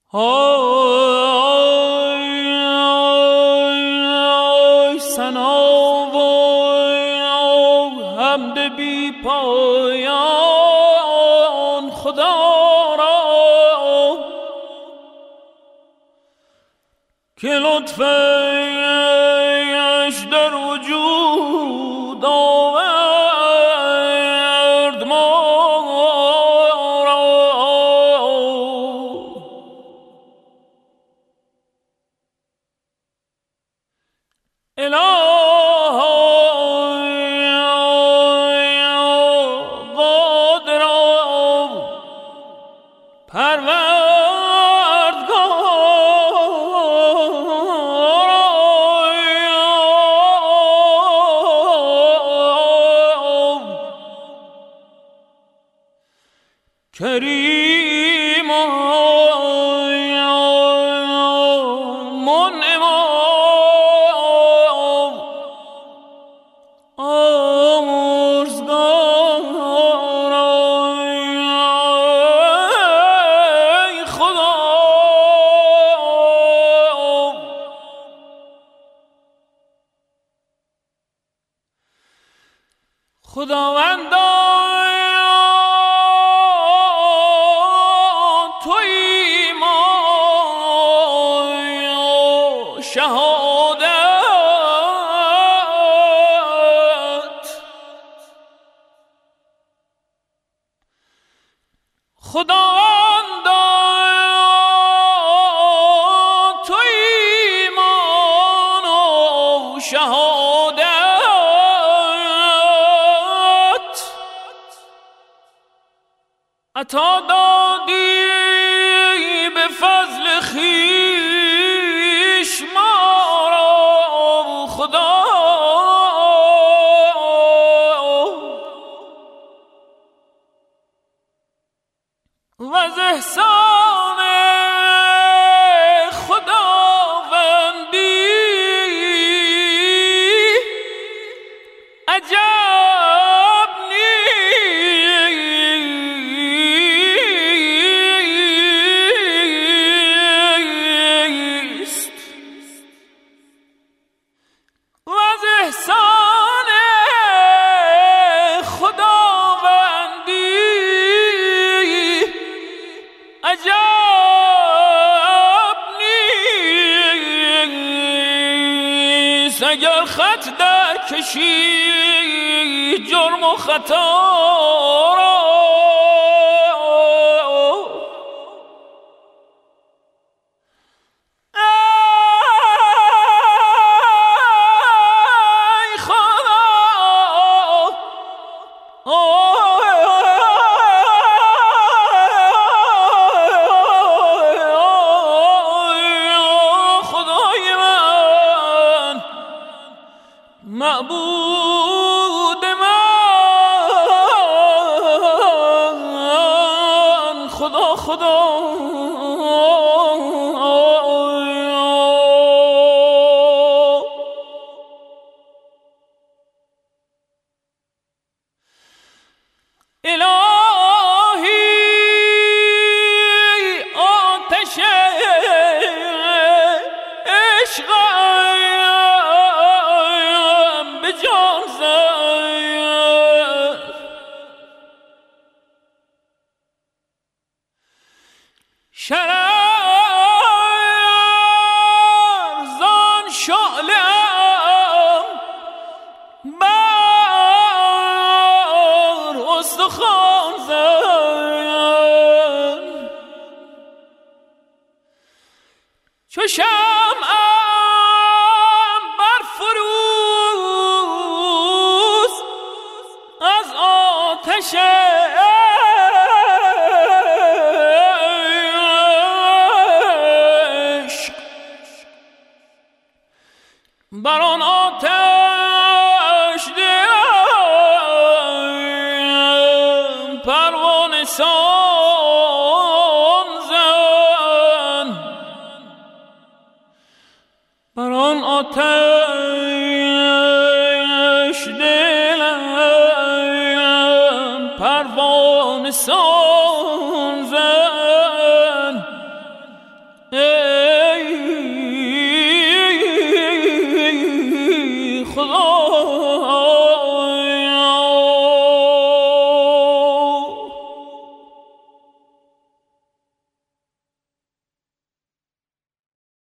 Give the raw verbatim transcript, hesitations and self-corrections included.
های سنا و حمد بی پایان خدا را که لطفش در وجود آورد ما را. کریم منعم آمرزگار ای خدا خداوندا شهادت خداوندا تو ایمان و شهادت عطا دادی به فضل خویش ما را خدا و از احسان خداوندی عجب نیست و از احسان خداوندی عجب نیست. اگر خط در کشی جرم و خطا را ای خدا معبود من خدا خدا الهی آتش عشقم به جان زد شرر زان شعله‌ام بر استخوان زد چو شمعم بر فروز از آتش عشق بر آن آتش دلم پروانه سان زن بر آن آتش